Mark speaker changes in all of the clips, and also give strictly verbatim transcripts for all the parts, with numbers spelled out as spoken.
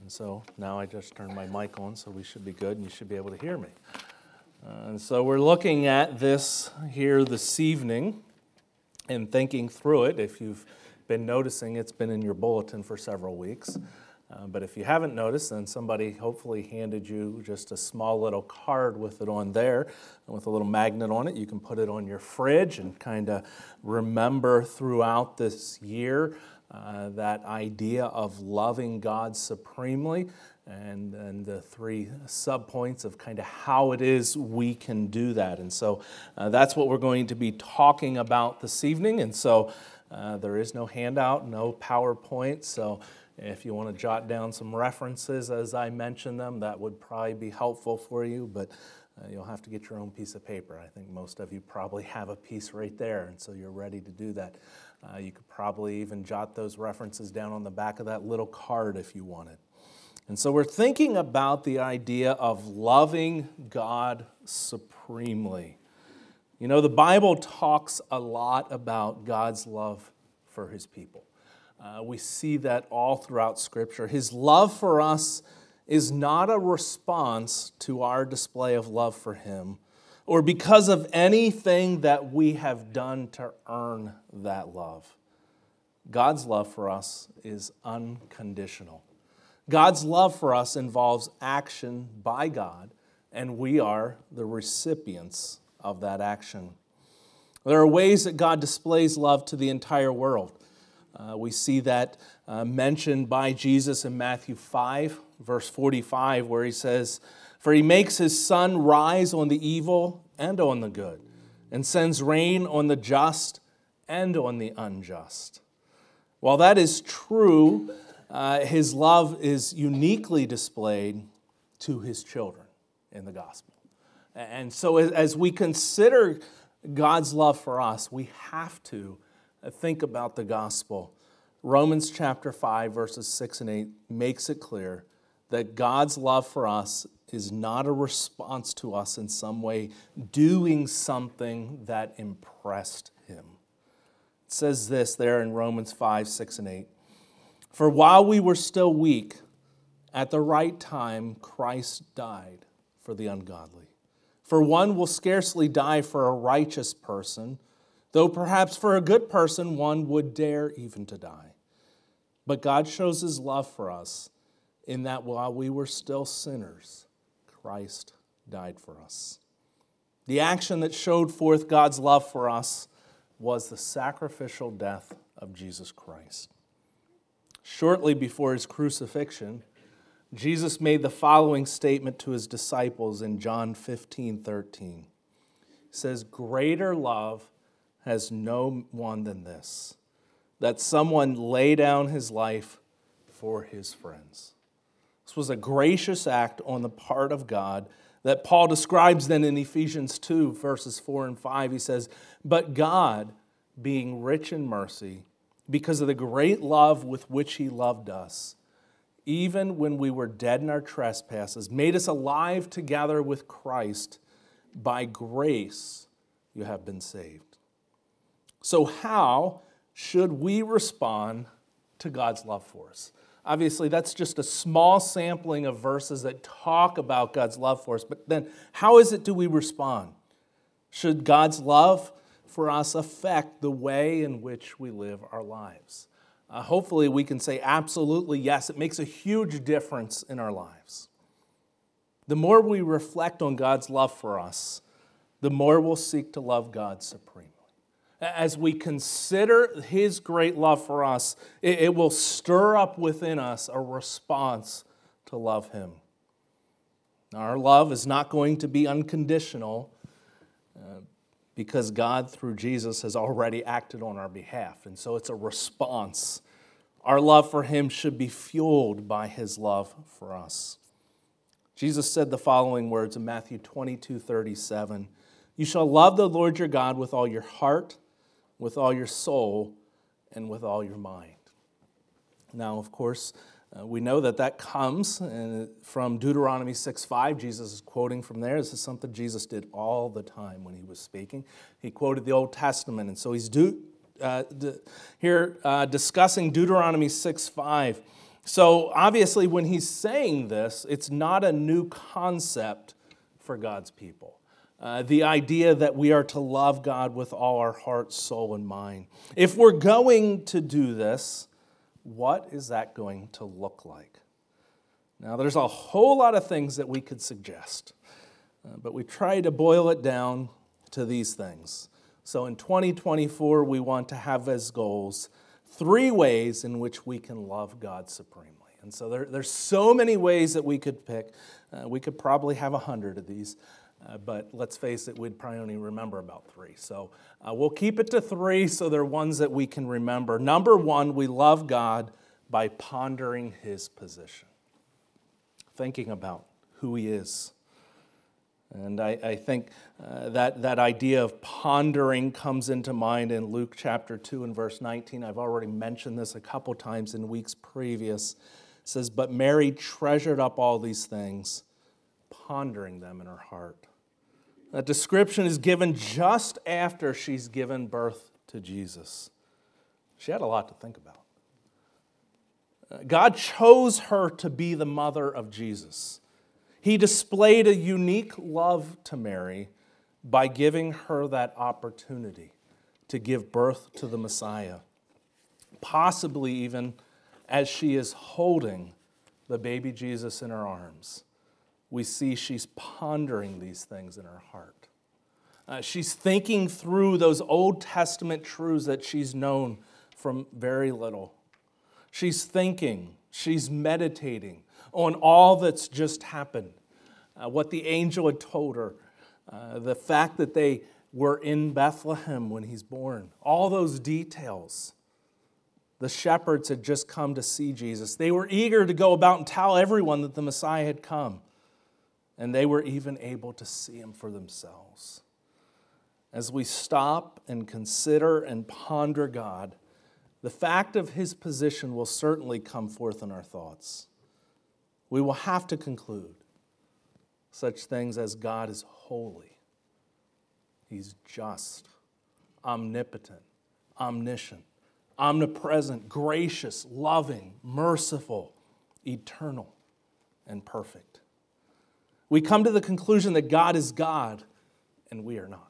Speaker 1: And so now I just turned my mic on, so we should be good, and you should be able to hear me. Uh, and so we're looking at this here this evening and thinking through it. If you've been noticing, it's been in your bulletin for several weeks. Uh, but if you haven't noticed, then somebody hopefully handed you just a small little card with it on there, and with a little magnet on it. You can put it on your fridge and kind of remember throughout this year uh, that idea of loving God supremely, and, and the three subpoints of kind of how it is we can do that. And so uh, that's what we're going to be talking about this evening. And so uh, there is no handout, no PowerPoint, so if you want to jot down some references as I mention them, that would probably be helpful for you, but uh, you'll have to get your own piece of paper. I think most of you probably have a piece right there, and so you're ready to do that. Uh, you could probably even jot those references down on the back of that little card if you wanted. And so we're thinking about the idea of loving God supremely. You know, the Bible talks a lot about God's love for His people. Uh, we see that all throughout Scripture. His love for us is not a response to our display of love for Him or because of anything that we have done to earn that love. God's love for us is unconditional. God's love for us involves action by God, and we are the recipients of that action. There are ways that God displays love to the entire world. Uh, we see that uh, mentioned by Jesus in Matthew five, verse forty-five, where He says, "For He makes His sun rise on the evil and on the good, and sends rain on the just and on the unjust." While that is true, uh, His love is uniquely displayed to His children in the gospel. And so as we consider God's love for us, we have to think about the gospel. Romans chapter five, verses six and eight makes it clear that God's love for us is not a response to us in some way doing something that impressed Him. It says this there in Romans five, six and eight. "For while we were still weak, at the right time Christ died for the ungodly. For one will scarcely die for a righteous person, though perhaps for a good person one would dare even to die. But God shows His love for us in that while we were still sinners, Christ died for us." The action that showed forth God's love for us was the sacrificial death of Jesus Christ. Shortly before His crucifixion, Jesus made the following statement to His disciples in John fifteen thirteen. He says, "Greater love has no one than this, that someone lay down his life for his friends." This was a gracious act on the part of God that Paul describes then in Ephesians two, verses four and five. He says, "But God, being rich in mercy, because of the great love with which He loved us, even when we were dead in our trespasses, made us alive together with Christ. By grace you have been saved." So how should we respond to God's love for us? Obviously, that's just a small sampling of verses that talk about God's love for us. But then, how is it do we respond? Should God's love for us affect the way in which we live our lives? Uh, hopefully, we can say absolutely yes. It makes a huge difference in our lives. The more we reflect on God's love for us, the more we'll seek to love God supremely. As we consider His great love for us, it will stir up within us a response to love Him. Our love is not going to be unconditional uh, because God, through Jesus, has already acted on our behalf. And so it's a response. Our love for Him should be fueled by His love for us. Jesus said the following words in Matthew twenty-two thirty-seven, "You shall love the Lord your God with all your heart, with all your soul, and with all your mind." Now, of course, uh, we know that that comes uh, from Deuteronomy six five. Jesus is quoting from there. This is something Jesus did all the time when He was speaking. He quoted the Old Testament, and so He's do, uh, d- here uh, discussing Deuteronomy six five. So obviously when he's saying this, it's not a new concept for God's people. Uh, the idea that we are to love God with all our heart, soul, and mind. If we're going to do this, what is that going to look like? Now, there's a whole lot of things that we could suggest, uh, but we try to boil it down to these things. So in twenty twenty-four, we want to have as goals three ways in which we can love God supremely. And so there, there's so many ways that we could pick. Uh, we could probably have a hundred of these, uh, but let's face it, we'd probably only remember about three. So uh, we'll keep it to three so they're ones that we can remember. Number one, we love God by pondering his position, thinking about who he is. And I, I think uh, that, that idea of pondering comes into mind in Luke chapter two and verse nineteen. I've already mentioned this a couple times in weeks previous. It says, "But Mary treasured up all these things, pondering them in her heart." That description is given just after she's given birth to Jesus. She had a lot to think about. God chose her to be the mother of Jesus. He displayed a unique love to Mary by giving her that opportunity to give birth to the Messiah, possibly even as she is holding the baby Jesus in her arms. We see she's pondering these things in her heart. Uh, she's thinking through those Old Testament truths that she's known from very little. She's thinking, she's meditating on all that's just happened, uh, what the angel had told her, uh, the fact that they were in Bethlehem when he's born, all those details. The shepherds had just come to see Jesus. They were eager to go about and tell everyone that the Messiah had come, and they were even able to see him for themselves. As we stop and consider and ponder God, the fact of his position will certainly come forth in our thoughts. We will have to conclude such things as God is holy, he's just, omnipotent, omniscient, omnipresent, gracious, loving, merciful, eternal, and perfect. We come to the conclusion that God is God and we are not.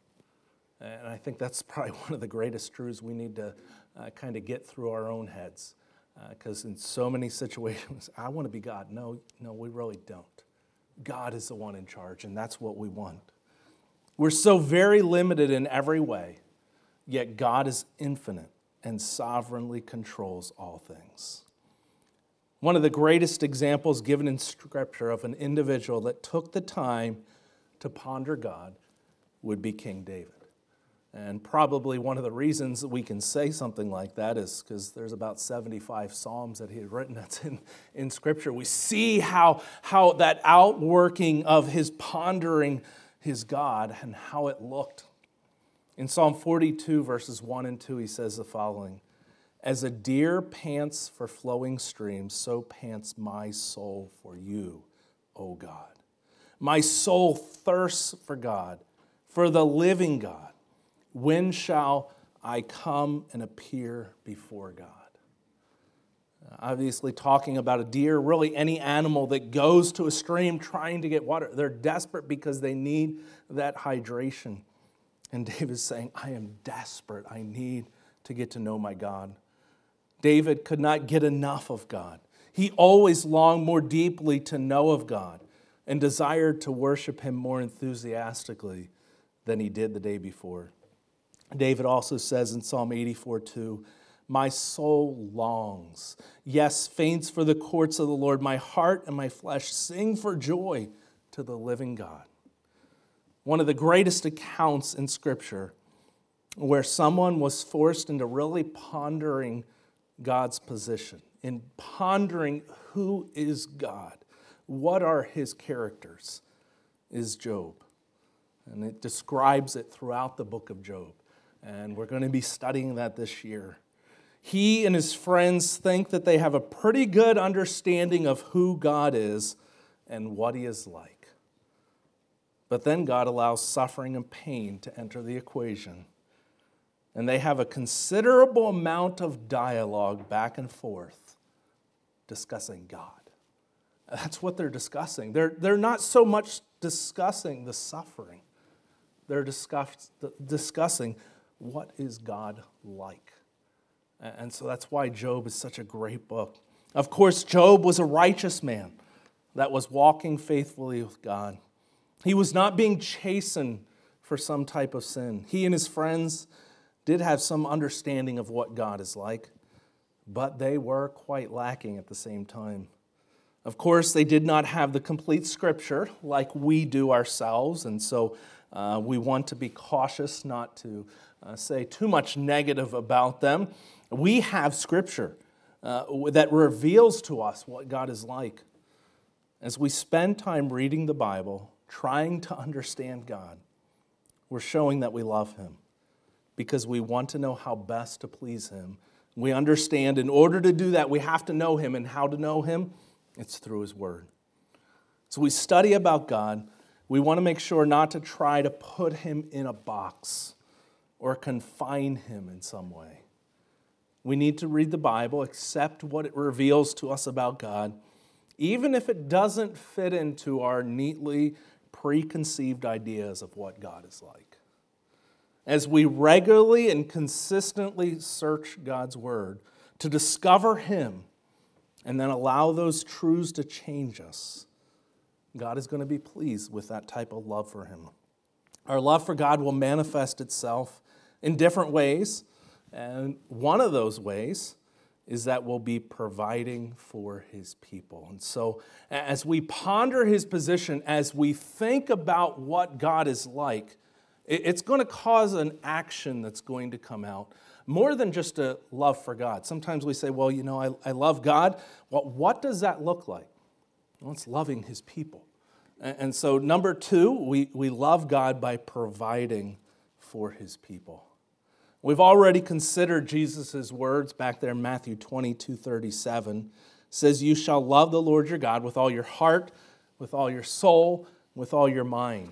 Speaker 1: And I think that's probably one of the greatest truths we need to uh, kind of get through our own heads. Because uh, in so many situations, I want to be God. No, no, we really don't. God is the one in charge, and that's what we want. We're so very limited in every way, yet God is infinite and sovereignly controls all things. One of the greatest examples given in Scripture of an individual that took the time to ponder God would be King David. And probably one of the reasons that we can say something like that is because there's about seventy-five Psalms that he had written that's in, in Scripture. We see how, how that outworking of his pondering his God and how it looked. In Psalm forty-two, verses one and two, he says the following: "As a deer pants for flowing streams, so pants my soul for you, O God. My soul thirsts for God, for the living God. When shall I come and appear before God?" Obviously talking about a deer, really any animal that goes to a stream trying to get water. They're desperate because they need that hydration. And David's saying, I am desperate. I need to get to know my God. David could not get enough of God. He always longed more deeply to know of God and desired to worship him more enthusiastically than he did the day before. David also says in Psalm eighty-four two, "My soul longs, yes, faints for the courts of the Lord. My heart and my flesh sing for joy to the living God." One of the greatest accounts in Scripture where someone was forced into really pondering God's position, in pondering who is God, what are his characters, is Job. And it describes it throughout the book of Job. And we're going to be studying that this year. He and his friends think that they have a pretty good understanding of who God is and what he is like. But then God allows suffering and pain to enter the equation. And they have a considerable amount of dialogue back and forth discussing God. That's what they're discussing. They're, they're not so much discussing the suffering. They're discuss, discussing what is God like. And so that's why Job is such a great book. Of course, Job was a righteous man that was walking faithfully with God. He was not being chastened for some type of sin. He and his friends did have some understanding of what God is like, but they were quite lacking at the same time. Of course, they did not have the complete scripture like we do ourselves, and so uh, we want to be cautious not to uh, say too much negative about them. We have scripture uh, that reveals to us what God is like. As we spend time reading the Bible, trying to understand God, we're showing that we love Him because we want to know how best to please Him. We understand in order to do that, we have to know Him, and how to know Him? It's through His Word. So we study about God. We want to make sure not to try to put Him in a box or confine Him in some way. We need to read the Bible, accept what it reveals to us about God, even if it doesn't fit into our neatly preconceived ideas of what God is like. As we regularly and consistently search God's Word to discover Him and then allow those truths to change us, God is going to be pleased with that type of love for Him. Our love for God will manifest itself in different ways, and one of those ways is that we'll be providing for His people. And so as we ponder His position, as we think about what God is like, it's going to cause an action that's going to come out, more than just a love for God. Sometimes we say, well, you know, I, I love God. Well, what does that look like? Well, it's loving His people. And, and so number two, we, we love God by providing for His people. We've already considered Jesus' words back there in Matthew twenty-two thirty-seven. It says, you shall love the Lord your God with all your heart, with all your soul, with all your mind.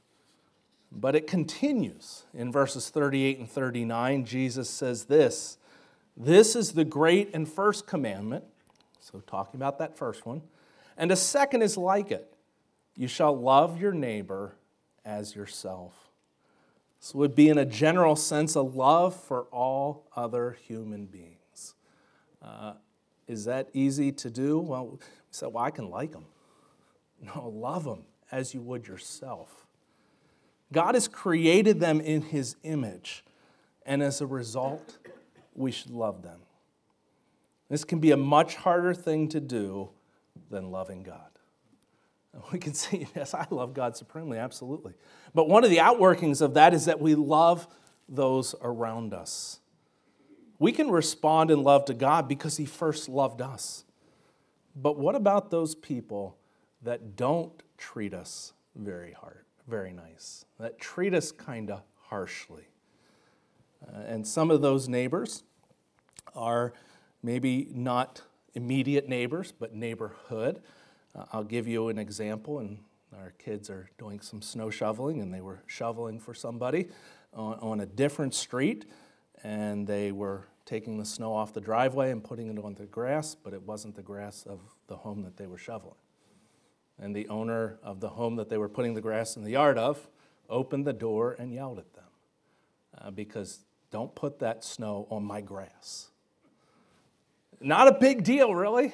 Speaker 1: But it continues in verses thirty-eight and thirty-nine. Jesus says this, this is the great and first commandment. So talking about that first one. And a second is like it. You shall love your neighbor as yourself. This would be, in a general sense, a love for all other human beings. Uh, is that easy to do? Well, we said, well, I can like them. No, love them as you would yourself. God has created them in His image, and as a result, we should love them. This can be a much harder thing to do than loving God. We can say, yes, I love God supremely, absolutely. But one of the outworkings of that is that we love those around us. We can respond in love to God because He first loved us. But what about those people that don't treat us very hard, very nice, that treat us kind of harshly? Uh, and some of those neighbors are maybe not immediate neighbors, but neighborhood. Uh, I'll give you an example, and our kids are doing some snow shoveling, and they were shoveling for somebody on, on a different street, and they were taking the snow off the driveway and putting it on the grass, but it wasn't the grass of the home that they were shoveling. And the owner of the home that they were putting the grass in the yard of opened the door and yelled at them uh, because don't put that snow on my grass. Not a big deal, really.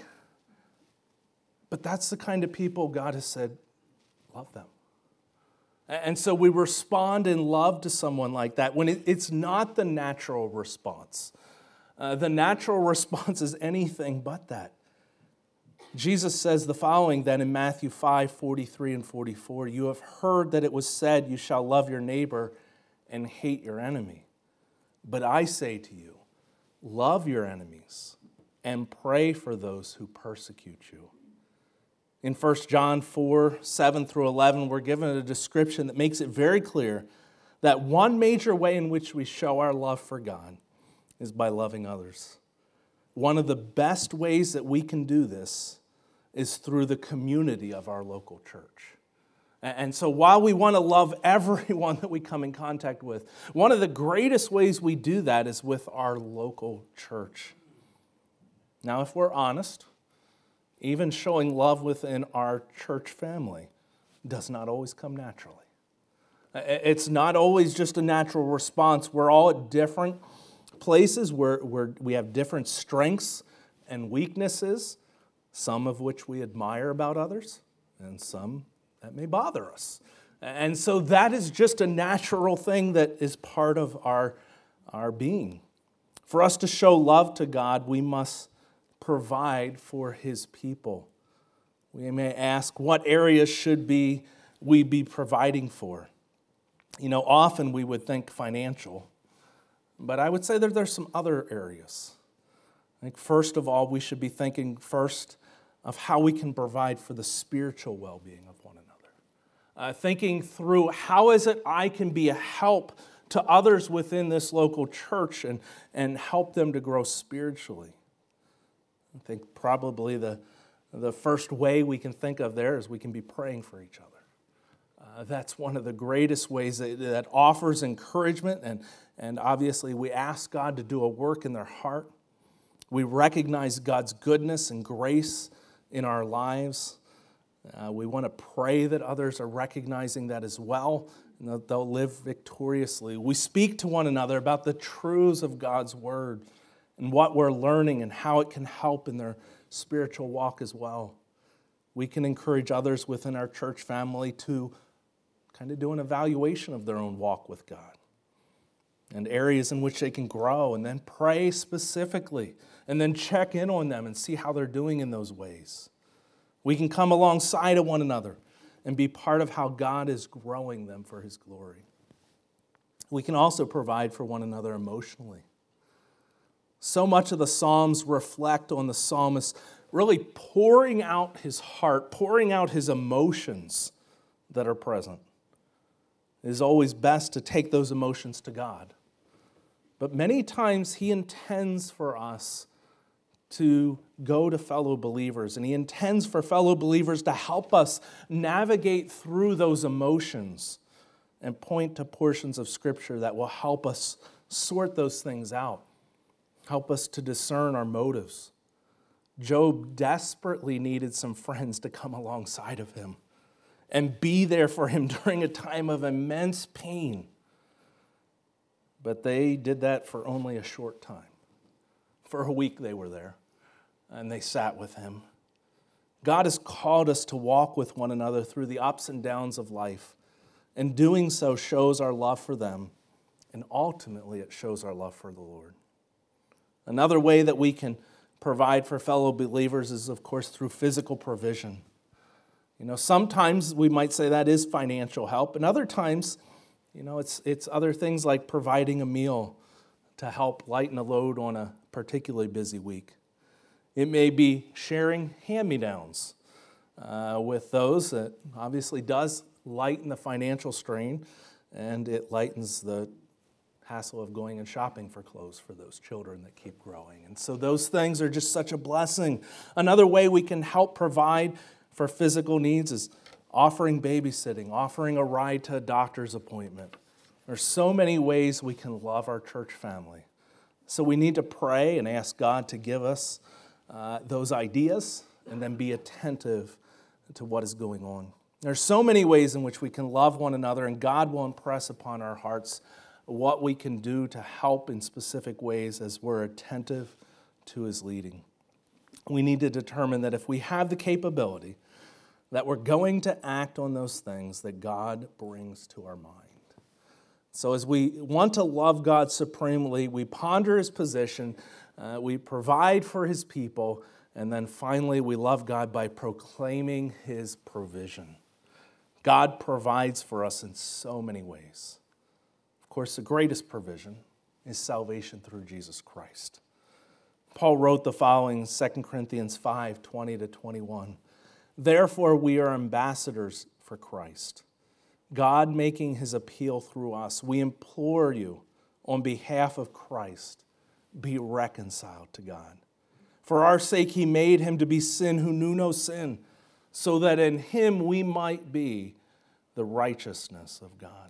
Speaker 1: But that's the kind of people God has said, love them. And so we respond in love to someone like that when it's not the natural response. Uh, the natural response is anything but that. Jesus says the following then in Matthew five, forty-three and forty-four, you have heard that it was said, you shall love your neighbor and hate your enemy. But I say to you, love your enemies and pray for those who persecute you. In First John four, seven through eleven, we're given a description that makes it very clear that one major way in which we show our love for God is by loving others. One of the best ways that we can do this is through the community of our local church. And so while we want to love everyone that we come in contact with, one of the greatest ways we do that is with our local church. Now, if we're honest, even showing love within our church family, does not always come naturally. It's not always just a natural response. We're all at different places where, where we have different strengths and weaknesses, some of which we admire about others, and some that may bother us. And so that is just a natural thing that is part of our, our being. For us to show love to God, we must provide for His people. We may ask, what areas should be we be providing for? You know, often we would think financial, but I would say that there's some other areas. I think first of all, we should be thinking first of how we can provide for the spiritual well-being of one another. Uh, thinking through how is it I can be a help to others within this local church and, and help them to grow spiritually. I think probably the, the first way we can think of there is we can be praying for each other. Uh, that's one of the greatest ways that, that offers encouragement, and, and obviously we ask God to do a work in their heart. We recognize God's goodness and grace in our lives. Uh, we want to pray that others are recognizing that as well, and that they'll live victoriously. We speak to one another about the truths of God's Word and what we're learning and how it can help in their spiritual walk as well. We can encourage others within our church family to kind of do an evaluation of their own walk with God and areas in which they can grow, and then pray specifically, and then check in on them and see how they're doing in those ways. We can come alongside of one another and be part of how God is growing them for His glory. We can also provide for one another emotionally. So much of the Psalms reflect on the psalmist really pouring out his heart, pouring out his emotions that are present. It is always best to take those emotions to God. But many times He intends for us to go to fellow believers, and He intends for fellow believers to help us navigate through those emotions and point to portions of Scripture that will help us sort those things out, help us to discern our motives. Job desperately needed some friends to come alongside of him and be there for him during a time of immense pain. But they did that for only a short time. For a week they were there, and they sat with him. God has called us to walk with one another through the ups and downs of life, and doing so shows our love for them, and ultimately it shows our love for the Lord. Another way that we can provide for fellow believers is, of course, through physical provision. You know, sometimes we might say that is financial help, and other times, you know, it's it's other things like providing a meal to help lighten a load on a particularly busy week. It may be sharing hand-me-downs uh, with those. That obviously does lighten the financial strain, and it lightens the hassle of going and shopping for clothes for those children that keep growing. And so those things are just such a blessing. Another way we can help provide for physical needs is offering babysitting, offering a ride to a doctor's appointment. There's so many ways we can love our church family. So we need to pray and ask God to give us uh, those ideas and then be attentive to what is going on. There's so many ways in which we can love one another, and God will impress upon our hearts what we can do to help in specific ways as we're attentive to His leading. We need to determine that if we have the capability, that we're going to act on those things that God brings to our mind. So as we want to love God supremely, we ponder His position, uh, we provide for His people, and then finally we love God by proclaiming His provision. God provides for us in so many ways. Of course, the greatest provision is salvation through Jesus Christ. Paul wrote the following in Second Corinthians five, twenty to twenty-one. Therefore, we are ambassadors for Christ, God making His appeal through us. We implore you, on behalf of Christ, be reconciled to God. For our sake, He made Him to be sin who knew no sin, so that in Him we might be the righteousness of God.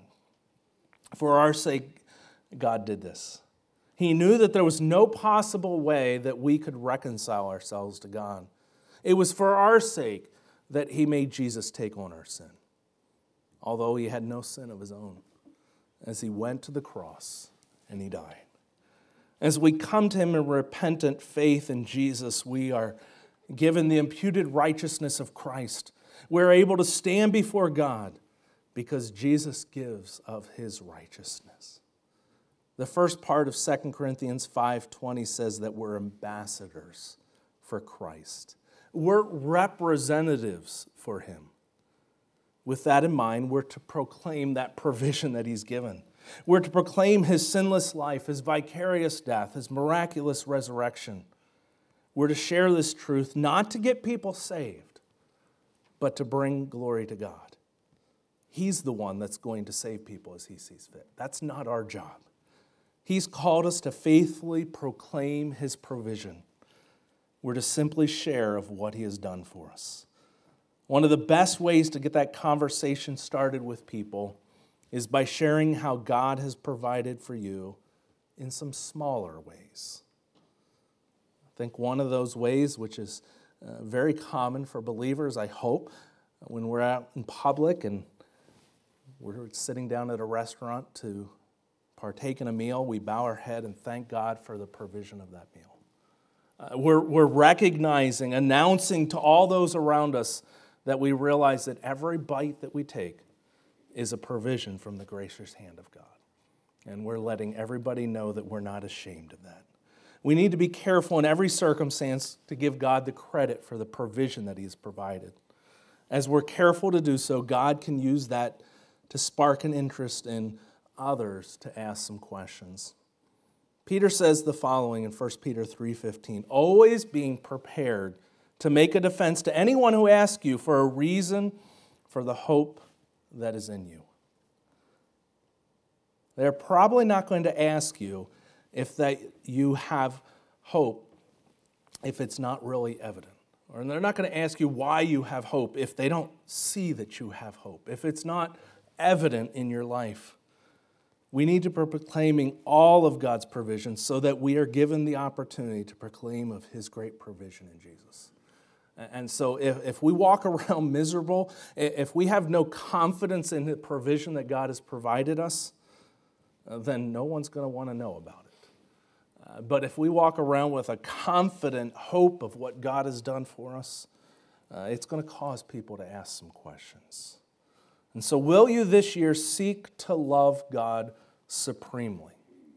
Speaker 1: For our sake, God did this. He knew that there was no possible way that we could reconcile ourselves to God. It was for our sake that he made Jesus take on our sin, although he had no sin of his own, as he went to the cross and he died. As we come to him in repentant faith in Jesus, we are given the imputed righteousness of Christ. We're able to stand before God because Jesus gives of his righteousness. The first part of Second Corinthians five twenty says that we're ambassadors for Christ. We're representatives for him. With that in mind, we're to proclaim that provision that he's given. We're to proclaim his sinless life, his vicarious death, his miraculous resurrection. We're to share this truth not to get people saved, but to bring glory to God. He's the one that's going to save people as he sees fit. That's not our job. He's called us to faithfully proclaim his provision. We're to simply share of what he has done for us. One of the best ways to get that conversation started with people is by sharing how God has provided for you in some smaller ways. I think one of those ways, which is uh, very common for believers, I hope, when we're out in public and we're sitting down at a restaurant to partake in a meal, we bow our head and thank God for the provision of that meal. Uh, we're, we're recognizing, announcing to all those around us that we realize that every bite that we take is a provision from the gracious hand of God. And we're letting everybody know that we're not ashamed of that. We need to be careful in every circumstance to give God the credit for the provision that he has provided. As we're careful to do so, God can use that to spark an interest in others to ask some questions. Peter says the following in First Peter three fifteen, always being prepared to make a defense to anyone who asks you for a reason for the hope that is in you. They're probably not going to ask you if that you have hope if it's not really evident. Or they're not going to ask you why you have hope if they don't see that you have hope, if it's not evident in your life. We need to be proclaiming all of God's provision so that we are given the opportunity to proclaim of his great provision in Jesus. And so if, if we walk around miserable, if we have no confidence in the provision that God has provided us, then no one's going to want to know about it. Uh, but if we walk around with a confident hope of what God has done for us, uh, it's going to cause people to ask some questions. And so will you this year seek to love God supremely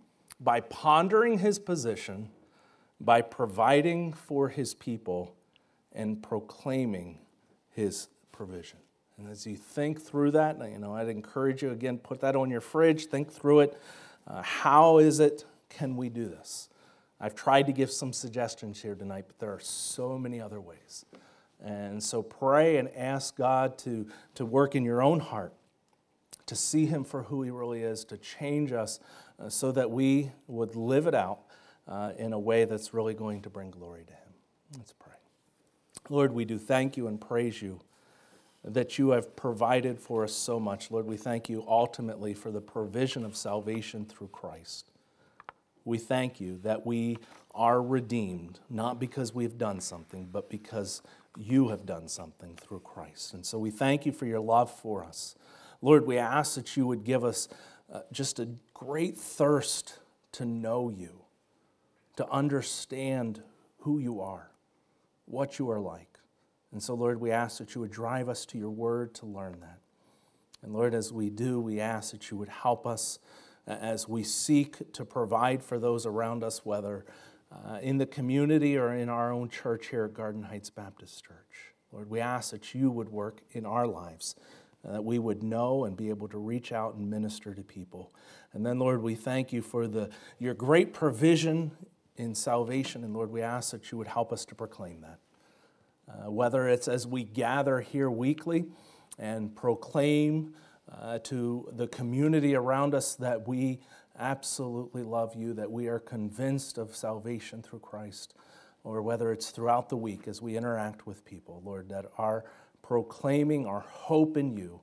Speaker 1: by pondering his position, by providing for his people, and proclaiming his provision? And as you think through that, you know, I'd encourage you, again, put that on your fridge, think through it. Uh, how is it, can we do this? I've tried to give some suggestions here tonight, but there are so many other ways. And so pray and ask God to, to work in your own heart, to see him for who he really is, to change us uh, so that we would live it out uh, in a way that's really going to bring glory to him. Let's pray. Lord, we do thank you and praise you that you have provided for us so much. Lord, we thank you ultimately for the provision of salvation through Christ. We thank you that we are redeemed, not because we've done something, but because you have done something through Christ. And so we thank you for your love for us. Lord, we ask that you would give us uh, just a great thirst to know you, to understand who you are, what you are like. And so, Lord, we ask that you would drive us to your word to learn that. And Lord, as we do, we ask that you would help us as we seek to provide for those around us, whether uh, in the community or in our own church here at Garden Heights Baptist Church. Lord, we ask that you would work in our lives, uh, that we would know and be able to reach out and minister to people. And then, Lord, we thank you for the your great provision in salvation. And Lord, we ask that you would help us to proclaim that. Uh, whether it's as we gather here weekly and proclaim uh, to the community around us that we absolutely love you, that we are convinced of salvation through Christ, or whether it's throughout the week as we interact with people, Lord, that our proclaiming our hope in you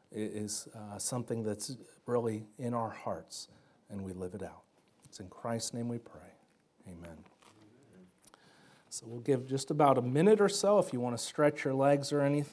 Speaker 1: is uh, something that's really in our hearts, and we live it out. It's in Christ's name we pray. Amen. So we'll give just about a minute or so if you want to stretch your legs or anything.